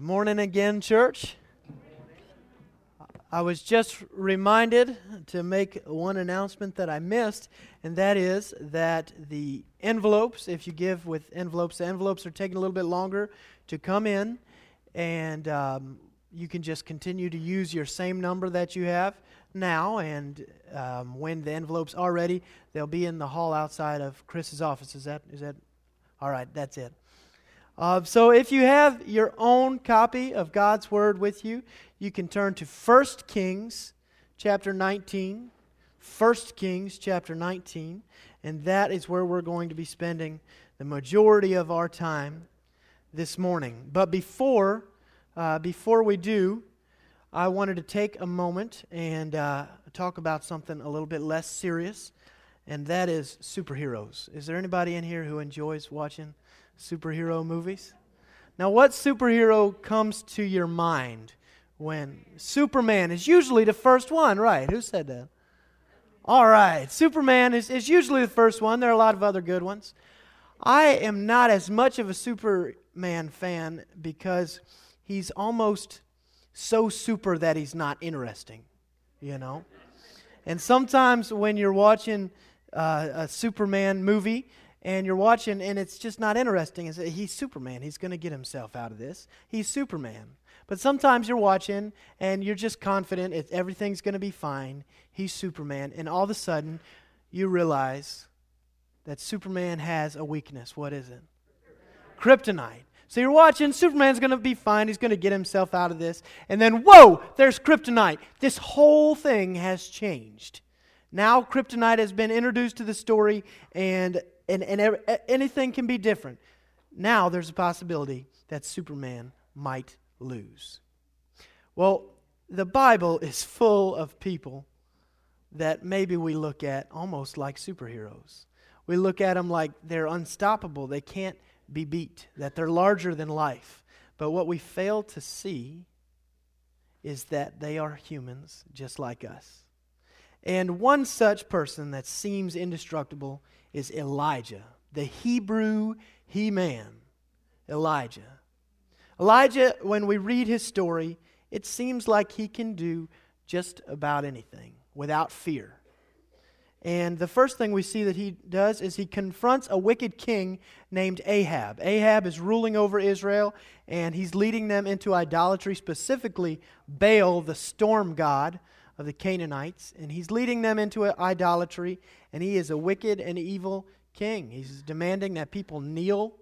Good morning again, church. I was just reminded to make one announcement that I missed, and that is that the envelopes, if you give with envelopes, the envelopes are taking a little bit longer to come in, and you can just continue to use your same number that you have now, and when the envelopes are ready, they'll be in the hall outside of Chris's office. Is that all right? That's it. So if you have your own copy of God's Word with you, you can turn to 1 Kings chapter 19. 1 Kings chapter 19. And that is where we're going to be spending the majority of our time this morning. But before we do, I wanted to take a moment and talk about something a little bit less serious, and that is superheroes. Is there anybody in here who enjoys watching superhero movies? Now, what superhero comes to your mind when Superman is usually the first one, right? Who said that? All right, Superman is usually the first one. There are a lot of other good ones. I am not as much of a Superman fan because he's almost so super that he's not interesting, you know? And sometimes when you're watching a Superman movie, and you're watching, and it's just not interesting. He's Superman. He's going to get himself out of this. He's Superman. But sometimes you're watching, and you're just confident everything's going to be fine. He's Superman. And all of a sudden, you realize that Superman has a weakness. What is it? Kryptonite. So you're watching, Superman's going to be fine. He's going to get himself out of this. And then, whoa, there's kryptonite. This whole thing has changed. Now kryptonite has been introduced to the story, and anything can be different. Now there's a possibility that Superman might lose. Well, the Bible is full of people that maybe we look at almost like superheroes. We look at them like they're unstoppable, they can't be beat, that they're larger than life. But what we fail to see is that they are humans just like us. And one such person that seems indestructible is Elijah, the Hebrew He-Man, Elijah. Elijah, when we read his story, it seems like he can do just about anything without fear. And the first thing we see that he does is he confronts a wicked king named Ahab. Ahab is ruling over Israel, and he's leading them into idolatry, specifically Baal, the storm god of the Canaanites, and he's leading them into idolatry, and he is a wicked and evil king. He's demanding that people kneel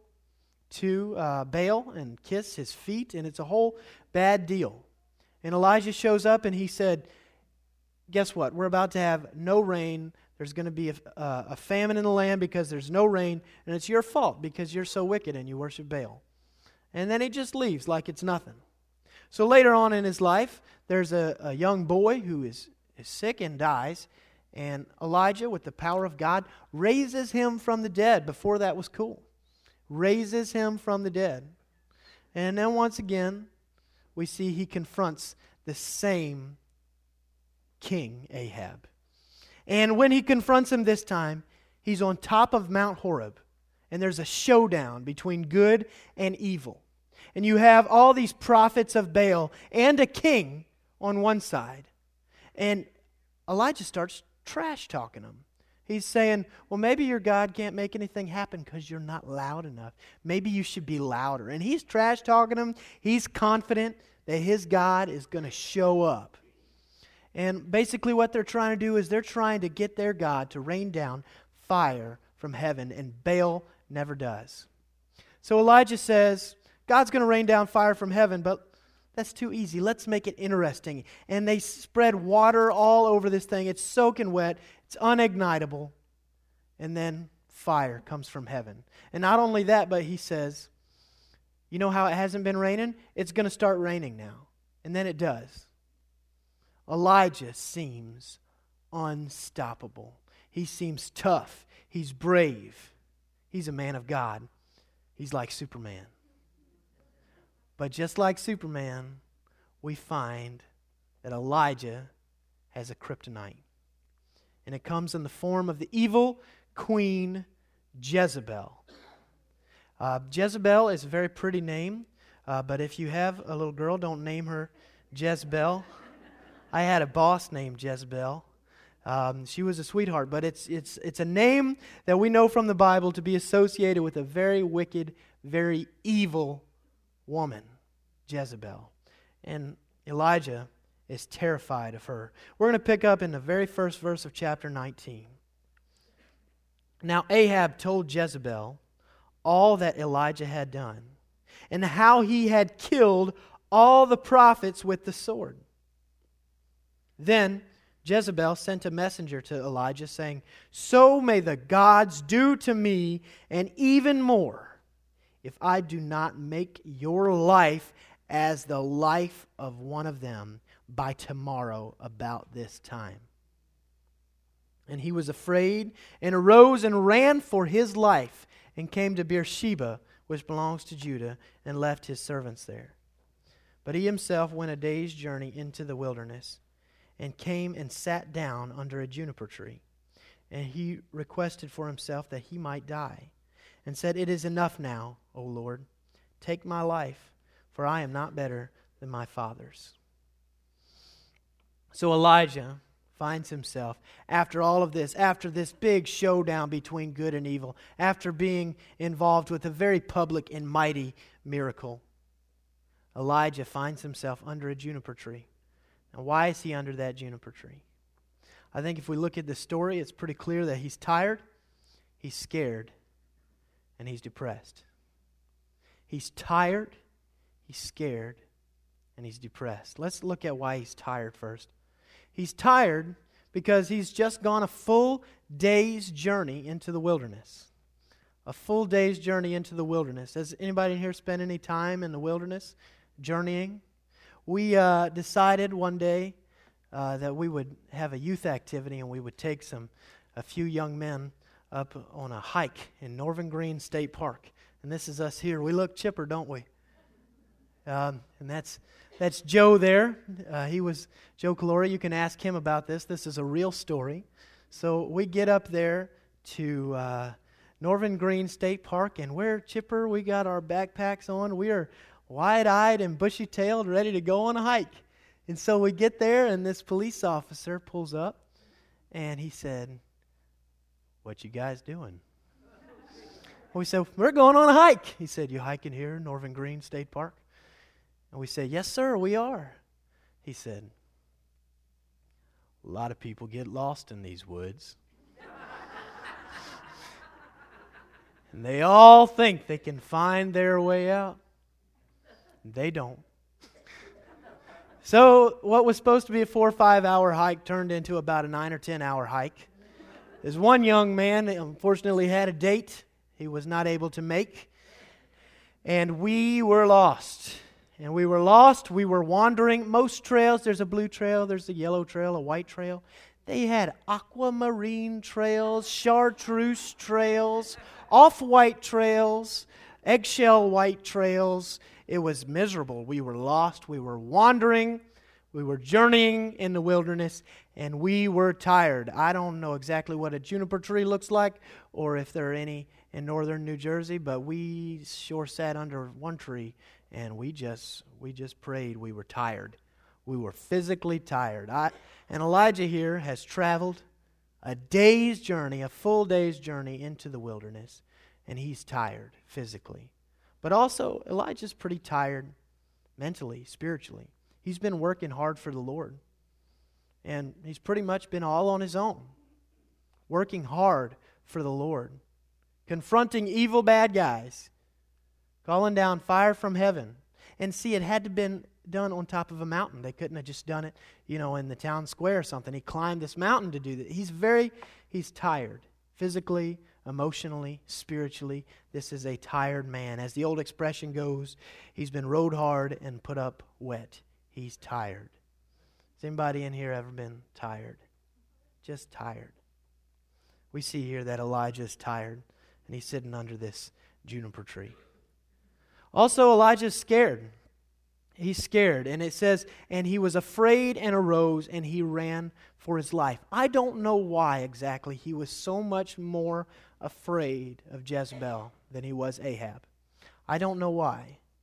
to Baal and kiss his feet, and it's a whole bad deal. And Elijah shows up, and he said, guess what? We're about to have no rain. There's going to be a famine in the land because there's no rain, and it's your fault because you're so wicked and you worship Baal. And then he just leaves like it's nothing. So later on in his life, there's a young boy who is sick and dies, and Elijah, with the power of God, raises him from the dead. Before that was cool. Raises him from the dead. And then once again, we see he confronts the same king, Ahab. And when he confronts him this time, he's on top of Mount Horeb, and there's a showdown between good and evil. And you have all these prophets of Baal and a king on one side. And Elijah starts trash talking them. He's saying, well, maybe your God can't make anything happen because you're not loud enough. Maybe you should be louder. And he's trash talking them. He's confident that his God is going to show up. And basically what they're trying to do is they're trying to get their God to rain down fire from heaven, and Baal never does. So Elijah says, God's going to rain down fire from heaven, but that's too easy. Let's make it interesting. And they spread water all over this thing. It's soaking wet. It's unignitable. And then fire comes from heaven. And not only that, but he says, you know how it hasn't been raining? It's going to start raining now. And then it does. Elijah seems unstoppable. He seems tough. He's brave. He's a man of God. He's like Superman. But just like Superman, we find that Elijah has a kryptonite. And it comes in the form of the evil queen Jezebel. Jezebel is a very pretty name. But if you have a little girl, don't name her Jezebel. I had a boss named Jezebel. She was a sweetheart, but it's a name that we know from the Bible to be associated with a very wicked, very evil woman, Jezebel. And Elijah is terrified of her. We're going to pick up in the very first verse of chapter 19. Now Ahab told Jezebel all that Elijah had done, and how he had killed all the prophets with the sword. Then Jezebel sent a messenger to Elijah, saying, "So may the gods do to me, and even more, if I do not make your life as the life of one of them by tomorrow about this time." And he was afraid, and arose and ran for his life, and came to Beersheba, which belongs to Judah, and left his servants there. But he himself went a day's journey into the wilderness, and came and sat down under a juniper tree. And he requested for himself that he might die, and said, "It is enough now, O Lord. Take my life, for I am not better than my fathers." So Elijah finds himself, after all of this, after this big showdown between good and evil, after being involved with a very public and mighty miracle, Elijah finds himself under a juniper tree. Now, why is he under that juniper tree? I think if we look at the story, it's pretty clear that he's tired, he's scared, and he's depressed. He's tired, he's scared, and he's depressed. Let's look at why he's tired first. He's tired because he's just gone a full day's journey into the wilderness. A full day's journey into the wilderness. Has anybody in here spent any time in the wilderness journeying? We decided one day that we would have a youth activity, and we would take a few young men up on a hike in Northern Green State Park. And this is us here. We look chipper, don't we? And that's Joe there. He was Joe Calori. You can ask him about this. This is a real story. So we get up there to Northern Green State Park, and we're chipper. We got our backpacks on. We are wide-eyed and bushy-tailed, ready to go on a hike. And so we get there, and this police officer pulls up, and he said, "What you guys doing?" We said, "We're going on a hike." He said, "You hiking here in Northern Green State Park?" And we said, "Yes, sir, we are." He said, "A lot of people get lost in these woods. And they all think they can find their way out. They don't." So what was supposed to be a 4 or 5 hour hike turned into about a 9 or 10 hour hike. There's one young man that unfortunately had a date he was not able to make. And we were lost. And we were lost. We were wandering. Most trails, there's a blue trail, there's a yellow trail, a white trail. They had aquamarine trails, chartreuse trails, off-white trails, eggshell white trails. It was miserable. We were lost. We were wandering. We were journeying in the wilderness, and we were tired. I don't know exactly what a juniper tree looks like or if there are any in northern New Jersey, but we sure sat under one tree, and we just prayed. We were tired. We were physically tired. And Elijah here has traveled a day's journey, a full day's journey into the wilderness, and he's tired physically. But also, Elijah's pretty tired mentally, spiritually. He's been working hard for the Lord. And he's pretty much been all on his own, working hard for the Lord, confronting evil bad guys, calling down fire from heaven. And see, it had to have been done on top of a mountain. They couldn't have just done it, in the town square or something. He climbed this mountain to do that. He's tired, physically, emotionally, spiritually. This is a tired man. As the old expression goes, he's been rode hard and put up wet. He's tired. Has anybody in here ever been tired? Just tired. We see here that Elijah is tired, and he's sitting under this juniper tree. Also, Elijah's scared. He's scared, and it says, and he was afraid and arose, and he ran for his life. I don't know why exactly he was so much more afraid of Jezebel than he was Ahab. I don't know why.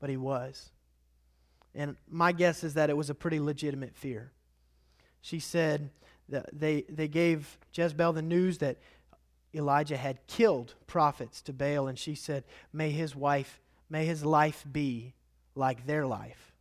but he was. And my guess is that it was a pretty legitimate fear. She said that they gave Jezebel the news that Elijah had killed prophets to Baal, and she said, may his life be like their life.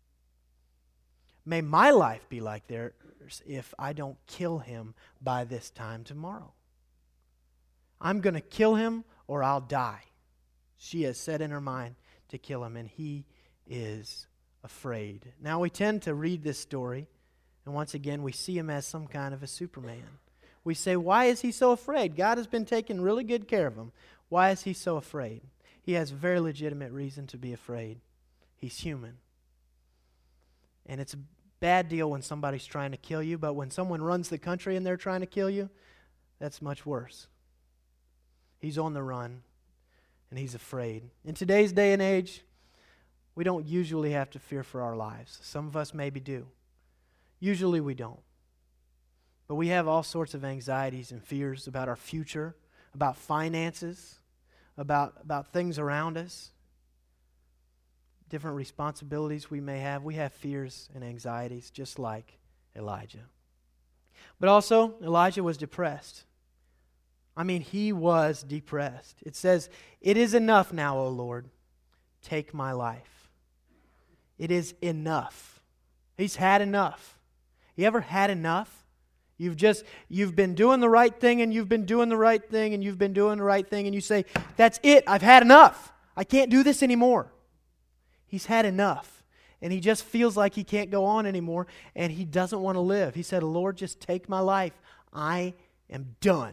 May my life be like theirs if I don't kill him by this time tomorrow. I'm going to kill him or I'll die. She has set in her mind to kill him, and he is afraid. Now we tend to read this story, and once again we see him as some kind of a Superman. We say, why is he so afraid? God has been taking really good care of him. Why is he so afraid? He has a very legitimate reason to be afraid. He's human. And it's a bad deal when somebody's trying to kill you, but when someone runs the country and they're trying to kill you, that's much worse. He's on the run, and he's afraid. In today's day and age, we don't usually have to fear for our lives. Some of us maybe do. Usually we don't. But we have all sorts of anxieties and fears about our future, about finances, about things around us, different responsibilities we may have. We have fears and anxieties just like Elijah. But also, Elijah was depressed. I mean, he was depressed. It says, "It is enough now, O Lord. Take my life." It is enough. He's had enough. You ever had enough? You've been doing the right thing, and you've been doing the right thing, and you've been doing the right thing, and you say, that's it, I've had enough. I can't do this anymore. He's had enough, and he just feels like he can't go on anymore, and he doesn't want to live. He said, Lord, just take my life. I am done.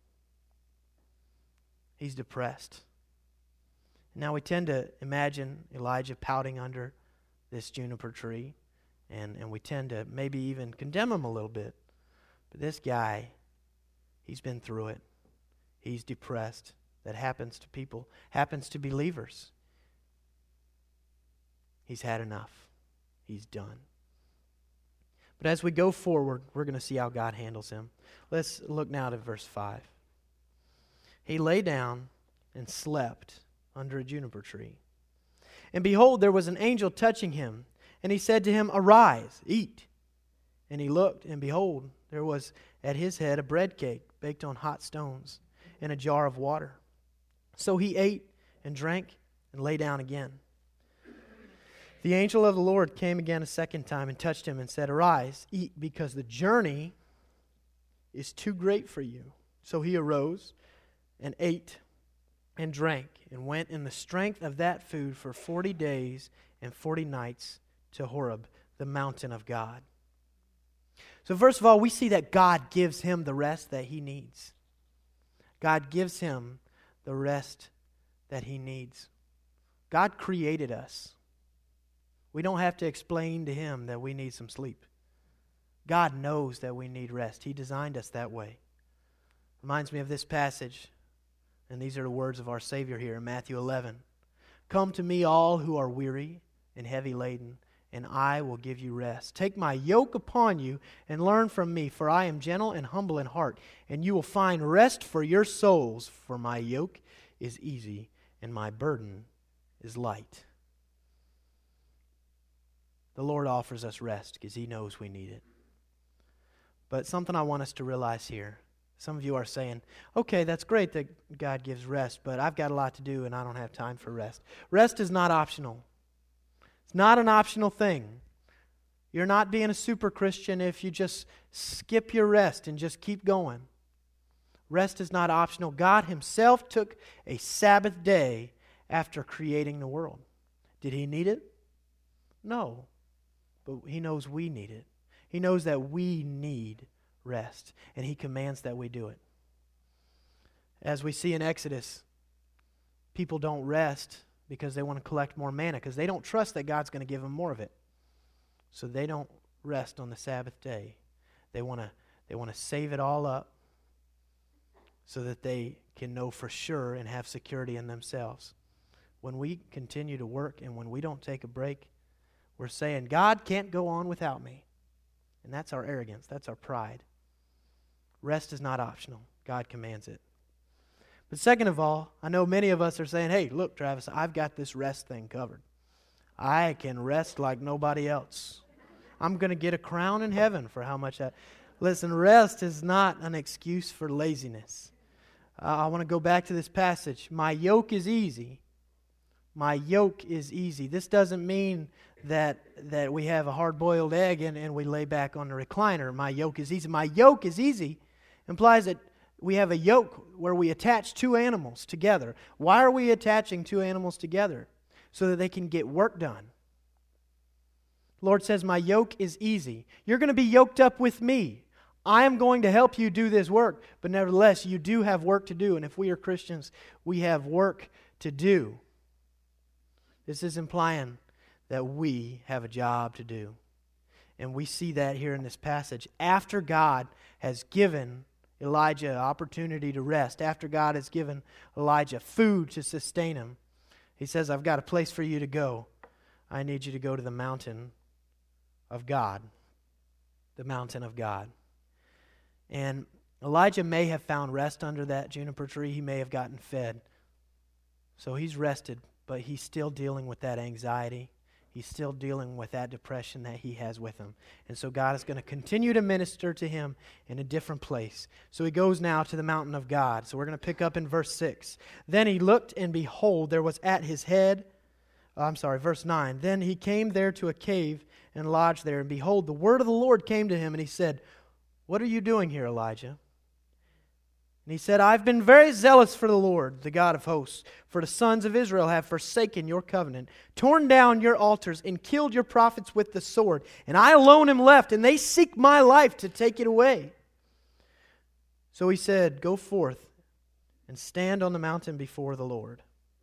He's depressed. Now we tend to imagine Elijah pouting under this juniper tree, and we tend to maybe even condemn him a little bit. But this guy, he's been through it. He's depressed. That happens to people, happens to believers. He's had enough. He's done. But as we go forward, we're going to see how God handles him. Let's look now to verse 5. He lay down and slept under a juniper tree. And behold, there was an angel touching him, and he said to him, Arise, eat. And he looked, and behold, there was at his head a bread cake baked on hot stones and a jar of water. So he ate and drank and lay down again. The angel of the Lord came again a second time and touched him and said, Arise, eat, because the journey is too great for you. So he arose and ate and drank and went in the strength of that food for 40 days and 40 nights to Horeb, the mountain of God. So first of all, we see that God gives him the rest that he needs. God gives him the rest that he needs. God created us. We don't have to explain to him that we need some sleep. God knows that we need rest. He designed us that way. Reminds me of this passage, and these are the words of our Savior here in Matthew 11. Come to me all who are weary and heavy laden, and I will give you rest. Take my yoke upon you and learn from me, for I am gentle and humble in heart, and you will find rest for your souls, for my yoke is easy and my burden is light. The Lord offers us rest because he knows we need it. But something I want us to realize here, some of you are saying, okay, that's great that God gives rest, but I've got a lot to do and I don't have time for rest. Rest is not optional. It's not an optional thing. You're not being a super Christian if you just skip your rest and just keep going. Rest is not optional. God himself took a Sabbath day after creating the world. Did he need it? No. But he knows we need it. He knows that we need rest, and he commands that we do it. As we see in Exodus, people don't rest because they want to collect more manna, because they don't trust that God's going to give them more of it. So they don't rest on the Sabbath day. They want to save it all up so that they can know for sure and have security in themselves. When we continue to work and when we don't take a break, we're saying, God can't go on without me. And that's our arrogance. That's our pride. Rest is not optional. God commands it. But second of all, I know many of us are saying, hey, look, Travis, I've got this rest thing covered. I can rest like nobody else. I'm going to get a crown in heaven for how much I... Listen, rest is not an excuse for laziness. I want to go back to this passage. My yoke is easy. My yoke is easy. This doesn't mean that we have a hard-boiled egg and we lay back on the recliner. My yoke is easy. My yoke is easy implies that we have a yoke where we attach two animals together. Why are we attaching two animals together? So that they can get work done. The Lord says, my yoke is easy. You're going to be yoked up with me. I am going to help you do this work, but nevertheless, you do have work to do. And if we are Christians, we have work to do. This is implying that we have a job to do. And we see that here in this passage. After God has given Elijah an opportunity to rest, after God has given Elijah food to sustain him, he says, I've got a place for you to go. I need you to go to the mountain of God. The mountain of God. And Elijah may have found rest under that juniper tree. He may have gotten fed. So he's rested, but he's still dealing with that anxiety. He's still dealing with that depression that he has with him. And so God is going to continue to minister to him in a different place. So he goes now to the mountain of God. So we're going to pick up in verse 6. Then he looked, and behold, there was at his head, verse 9. Then he came there to a cave and lodged there. And behold, the word of the Lord came to him, and he said, what are you doing here, Elijah? And he said, I've been very zealous for the Lord, the God of hosts, for the sons of Israel have forsaken your covenant, torn down your altars, and killed your prophets with the sword. And I alone am left, and they seek my life to take it away. So he said, go forth and stand on the mountain before the Lord.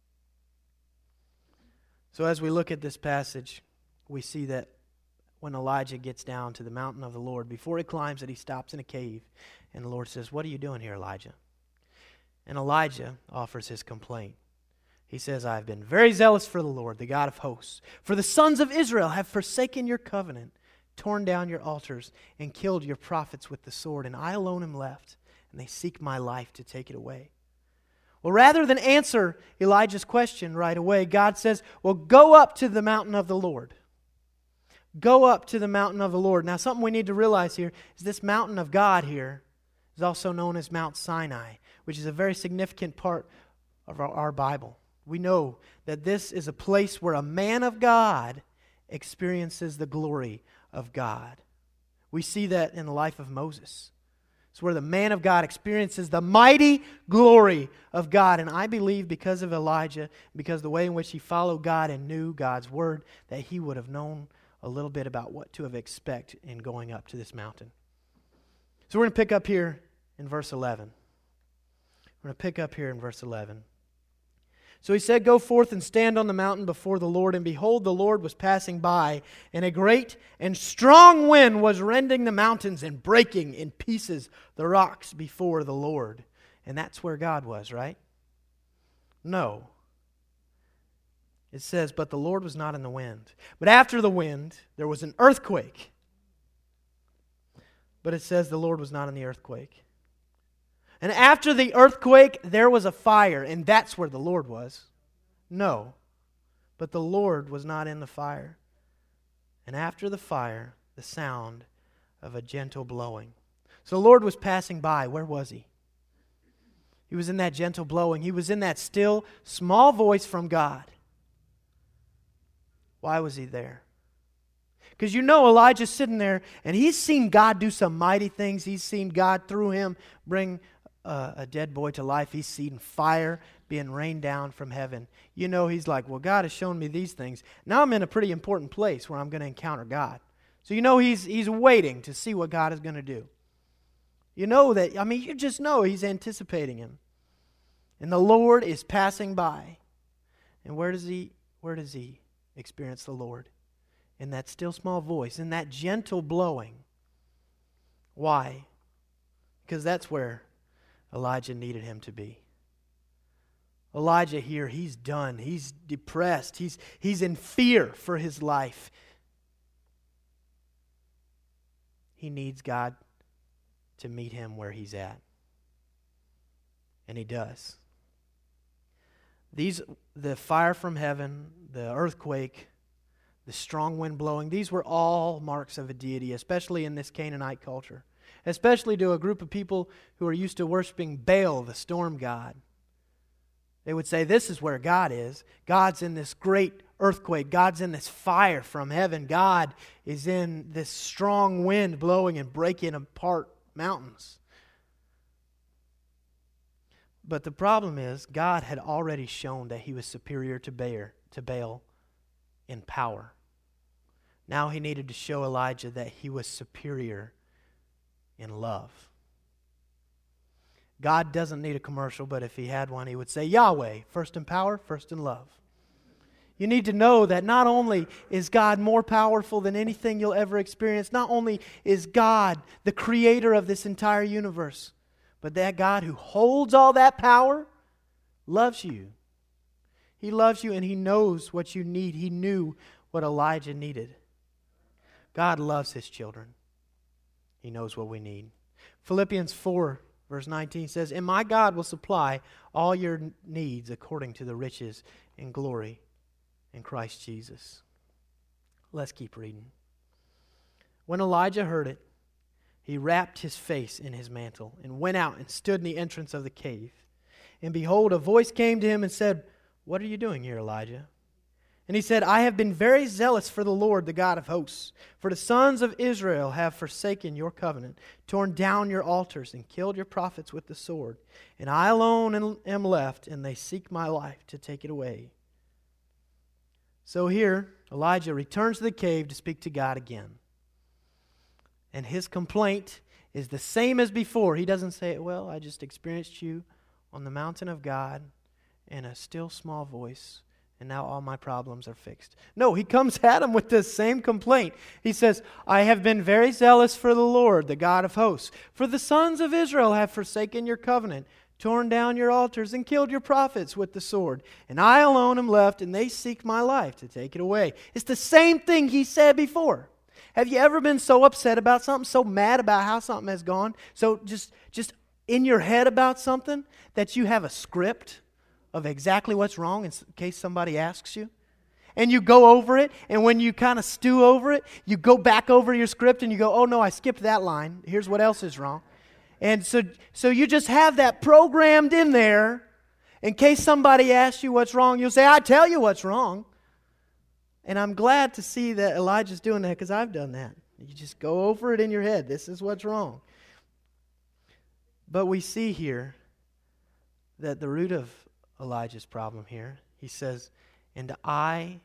So as we look at this passage, we see that when Elijah gets down to the mountain of the Lord, before he climbs it, he stops in a cave. And the Lord says, what are you doing here, Elijah? And Elijah offers his complaint. He says, I've been very zealous for the Lord, the God of hosts. For the sons of Israel have forsaken your covenant, torn down your altars, and killed your prophets with the sword. And I alone am left, and they seek my life to take it away. Well, rather than answer Elijah's question right away, God says, well, go up to the mountain of the Lord. Go up to the mountain of the Lord. Now, something we need to realize here is this mountain of God here is also known as Mount Sinai, which is a very significant part of our Bible. We know that this is a place where a man of God experiences the glory of God. We see that in the life of Moses. It's where the man of God experiences the mighty glory of God. And I believe because of Elijah, because of the way in which he followed God and knew God's word, that he would have known a little bit about what to expect in going up to this mountain. So we're going to pick up here in verse 11. We're going to pick up here in verse 11. So he said, go forth and stand on the mountain before the Lord. And behold, the Lord was passing by, and a great and strong wind was rending the mountains and breaking in pieces the rocks before the Lord. And that's where God was, right? No. It says, but the Lord was not in the wind. But after the wind, there was an earthquake. But it says the Lord was not in the earthquake. And after the earthquake, there was a fire, and that's where the Lord was. No, but the Lord was not in the fire. And after the fire, the sound of a gentle blowing. So the Lord was passing by. Where was He? He was in that gentle blowing. He was in that still, small voice from God. Why was He there? Because you know Elijah's sitting there, and he's seen God do some mighty things. He's seen God, through him, bring a dead boy to life. He's seen fire being rained down from heaven. You know, he's like, well, God has shown me these things. Now I'm in a pretty important place where I'm going to encounter God. So you know he's waiting to see what God is going to do. You know that, you just know He's anticipating Him. And the Lord is passing by. And where does he experience the Lord? In that still small voice, in that gentle blowing. Why? Because that's where Elijah needed him to be. Elijah here, he's done. He's depressed. He's in fear for his life. He needs God to meet him where he's at. And He does. The fire from heaven, the earthquake, the strong wind blowing. These were all marks of a deity, especially in this Canaanite culture, especially to a group of people who are used to worshiping Baal, the storm god. They would say, this is where God is. God's in this great earthquake. God's in this fire from heaven. God is in this strong wind blowing and breaking apart mountains. But the problem is, God had already shown that He was superior to Baal in power. Now He needed to show Elijah that He was superior in love. God doesn't need a commercial, but if He had one, He would say, Yahweh, first in power, first in love. You need to know that not only is God more powerful than anything you'll ever experience, not only is God the creator of this entire universe, but that God who holds all that power loves you. He loves you and He knows what you need. He knew what Elijah needed. God loves His children. He knows what we need. Philippians 4, verse 19 says, And my God will supply all your needs according to the riches and glory in Christ Jesus. Let's keep reading. When Elijah heard it, he wrapped his face in his mantle and went out and stood in the entrance of the cave. And behold, a voice came to him and said, What are you doing here, Elijah? And he said, I have been very zealous for the Lord, the God of hosts. For the sons of Israel have forsaken your covenant, torn down your altars, and killed your prophets with the sword. And I alone am left, and they seek my life to take it away. So here, Elijah returns to the cave to speak to God again. And his complaint is the same as before. He doesn't say, well, I just experienced you on the mountain of God in a still small voice, and now all my problems are fixed. No, he comes at him with this same complaint. He says, I have been very zealous for the Lord, the God of hosts. For the sons of Israel have forsaken your covenant, torn down your altars, and killed your prophets with the sword. And I alone am left, and they seek my life to take it away. It's the same thing he said before. Have you ever been so upset about something, so mad about how something has gone, so just in your head about something that you have a script of exactly what's wrong in case somebody asks you? And you go over it, and when you kind of stew over it, you go back over your script and you go, oh no, I skipped that line. Here's what else is wrong. And so you just have that programmed in there. In case somebody asks you what's wrong, you'll say, I tell you what's wrong. And I'm glad to see that Elijah's doing that because I've done that. You just go over it in your head. This is what's wrong. But we see here that the root of Elijah's problem here, he says, and I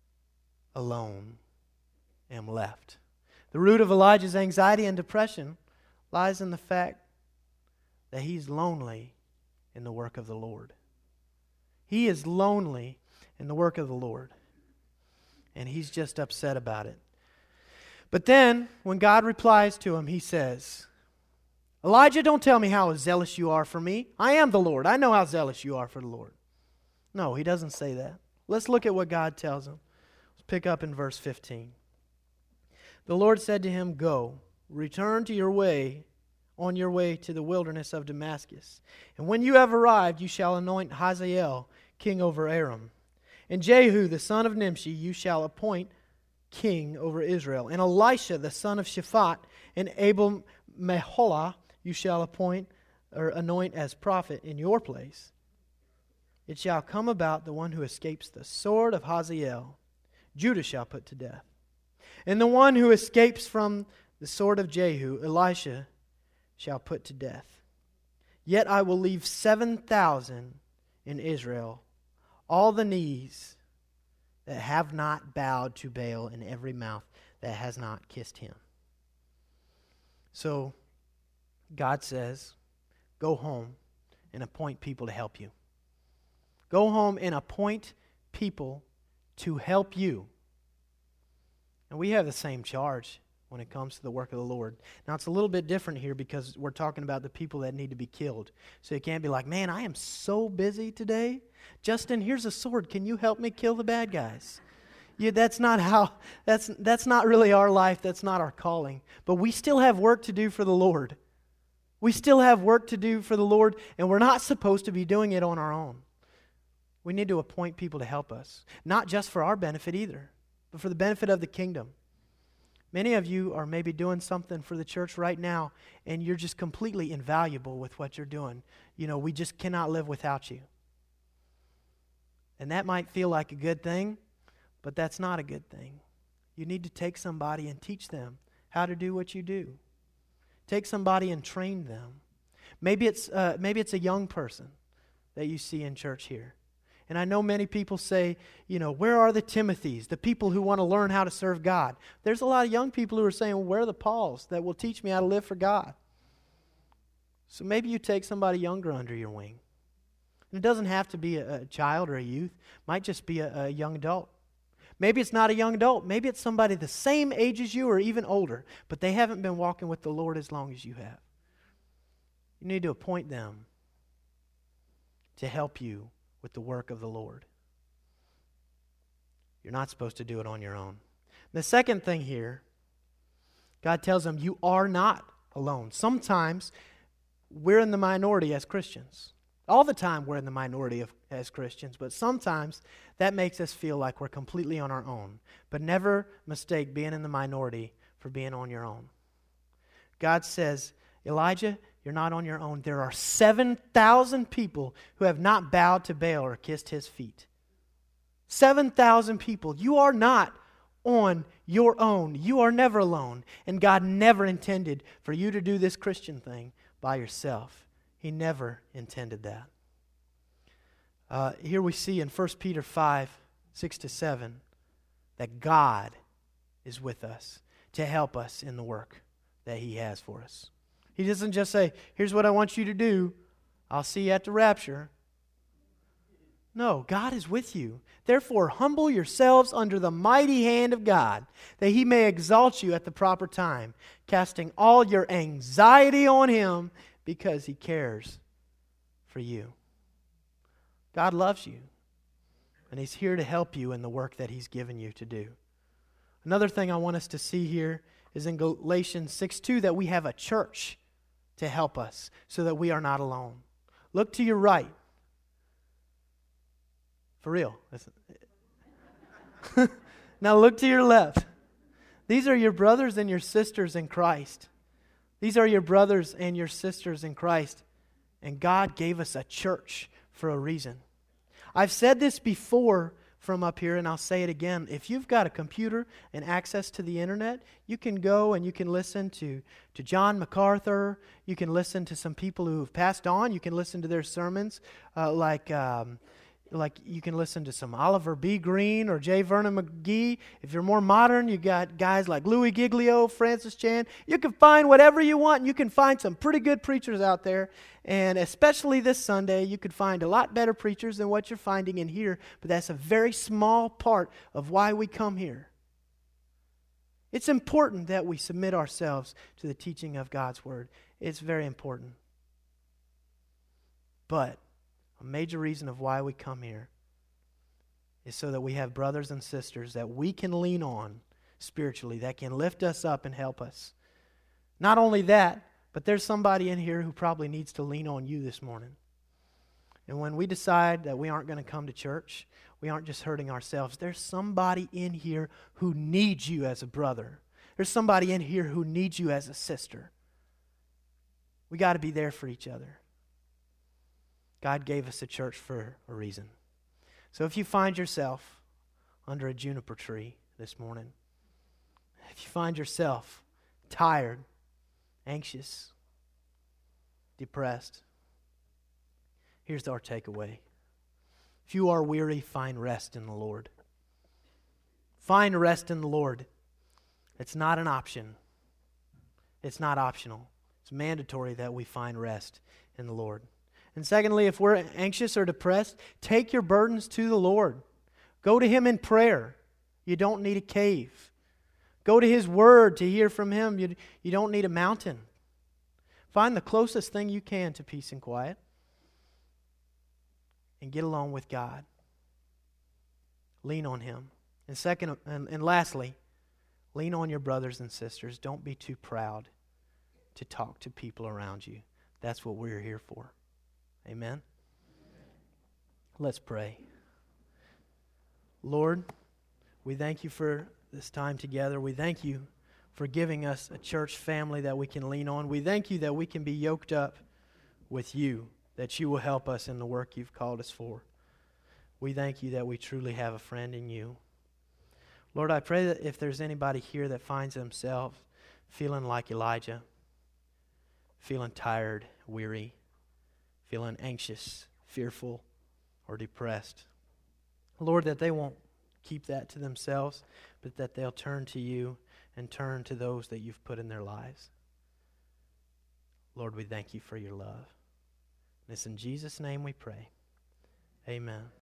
alone am left. The root of Elijah's anxiety and depression lies in the fact that he's lonely in the work of the Lord. He is lonely in the work of the Lord. And he's just upset about it. But then, when God replies to him, he says, Elijah, don't tell me how zealous you are for me. I am the Lord. I know how zealous you are for the Lord. No, he doesn't say that. Let's look at what God tells him. Let's pick up in verse 15. The Lord said to him, Go, return to your way, on your way to the wilderness of Damascus. And when you have arrived, you shall anoint Hazael king over Aram. And Jehu, the son of Nimshi, you shall appoint king over Israel. And Elisha, the son of Shaphat, and Abel Meholah, you shall anoint as prophet in your place. It shall come about the one who escapes the sword of Hazael, Judah shall put to death. And the one who escapes from the sword of Jehu, Elisha, shall put to death. Yet I will leave 7,000 in Israel, all the knees that have not bowed to Baal, and every mouth that has not kissed him. So, God says, go home and appoint people to help you. Go home and appoint people to help you. And we have the same charge when it comes to the work of the Lord. Now, it's a little bit different here because we're talking about the people that need to be killed. So you can't be like, man, I am so busy today. Justin, here's a sword. Can you help me kill the bad guys? Yeah, that's not really our life. That's not our calling. But we still have work to do for the Lord. We still have work to do for the Lord, and we're not supposed to be doing it on our own. We need to appoint people to help us, not just for our benefit either, but for the benefit of the kingdom. Many of you are maybe doing something for the church right now, and you're just completely invaluable with what you're doing. You know, we just cannot live without you. And that might feel like a good thing, but that's not a good thing. You need to take somebody and teach them how to do what you do. Take somebody and train them. Maybe it's a young person that you see in church here. And I know many people say, you know, where are the Timothys, the people who want to learn how to serve God? There's a lot of young people who are saying, well, where are the Pauls that will teach me how to live for God? So maybe you take somebody younger under your wing. And it doesn't have to be a child or a youth. It might just be a young adult. Maybe it's not a young adult. Maybe it's somebody the same age as you or even older, but they haven't been walking with the Lord as long as you have. You need to appoint them to help you with the work of the Lord. You're not supposed to do it on your own. The second thing here, God tells them you are not alone. Sometimes we're in the minority as Christians. All the time we're in the minority as Christians, but sometimes that makes us feel like we're completely on our own. But never mistake being in the minority for being on your own. God says, Elijah, you're not on your own. There are 7,000 people who have not bowed to Baal or kissed his feet. 7,000 people. You are not on your own. You are never alone. And God never intended for you to do this Christian thing by yourself. He never intended that. Here we see in 1 Peter 5, 6-7, that God is with us to help us in the work that He has for us. He doesn't just say, here's what I want you to do. I'll see you at the rapture. No, God is with you. Therefore, humble yourselves under the mighty hand of God, that He may exalt you at the proper time, casting all your anxiety on Him, because He cares for you. God loves you, and He's here to help you in the work that He's given you to do. Another thing I want us to see here is in Galatians 6:2 that we have a church to help us so that we are not alone. Look to your right. For real. Now look to your left. These are your brothers and your sisters in Christ. These are your brothers and your sisters in Christ. And God gave us a church for a reason. I've said this before from up here, and I'll say it again. If you've got a computer and access to the internet, you can go and you can listen to John MacArthur. You can listen to some people who have passed on. You can listen to their sermons like you can listen to some Oliver B. Green or J. Vernon McGee. If you're more modern, you got guys like Louis Giglio, Francis Chan. You can find whatever you want, and you can find some pretty good preachers out there. And especially this Sunday, you could find a lot better preachers than what you're finding in here, but that's a very small part of why we come here. It's important that we submit ourselves to the teaching of God's Word. It's very important. But a major reason of why we come here is so that we have brothers and sisters that we can lean on spiritually, that can lift us up and help us. Not only that, but there's somebody in here who probably needs to lean on you this morning. And when we decide that we aren't going to come to church, we aren't just hurting ourselves. There's somebody in here who needs you as a brother. There's somebody in here who needs you as a sister. We got to be there for each other. God gave us a church for a reason. So if you find yourself under a juniper tree this morning, if you find yourself tired, anxious, depressed, here's our takeaway. If you are weary, find rest in the Lord. Find rest in the Lord. It's not an option. It's not optional. It's mandatory that we find rest in the Lord. And secondly, if we're anxious or depressed, take your burdens to the Lord. Go to Him in prayer. You don't need a cave. Go to His Word to hear from Him. You don't need a mountain. Find the closest thing you can to peace and quiet. And get along with God. Lean on Him. And lastly, lean on your brothers and sisters. Don't be too proud to talk to people around you. That's what we're here for. Amen? Let's pray. Lord, We thank you for this time together. We thank you for giving us a church family that we can lean on. We thank you that we can be yoked up with you, that you will help us in the work you've called us for. We thank you that we truly have a friend in you. Lord, I pray that if there's anybody here that finds themselves feeling like Elijah, feeling tired, weary, feeling anxious, fearful, or depressed, Lord, that they won't keep that to themselves, but that they'll turn to you and turn to those that you've put in their lives. Lord, we thank you for your love. And it's in Jesus' name we pray. Amen.